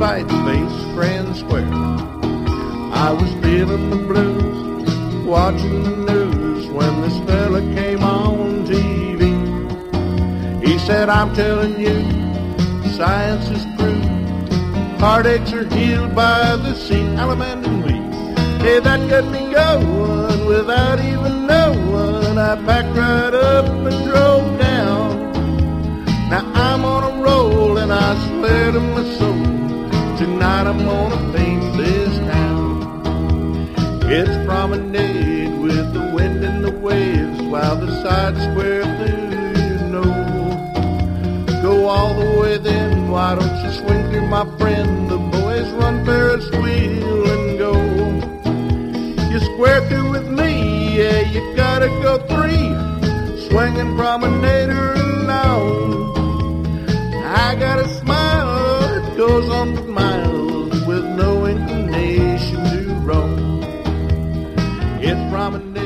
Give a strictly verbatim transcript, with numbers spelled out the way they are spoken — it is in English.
sight face Grand Square. I was feeling the blues, watching the news when this fella came on T V. He said, I'm telling you, science is proved, heartaches are healed by the sea. Allemande and wheat. Hey, that got me going without even knowing. I packed right up and drove down. Now I'm on a roll and I swear to my soul, tonight I'm gonna paint this town. It's promenade with the wind and the waves while the side square through, you know. Go all the way then, why don't you swing through, my friend? The boys run Ferris wheel and go. You square through with me, yeah, you gotta go three, swinging promenader alone. I got a smile that goes on for miles with no inclination to roam. It's promenade.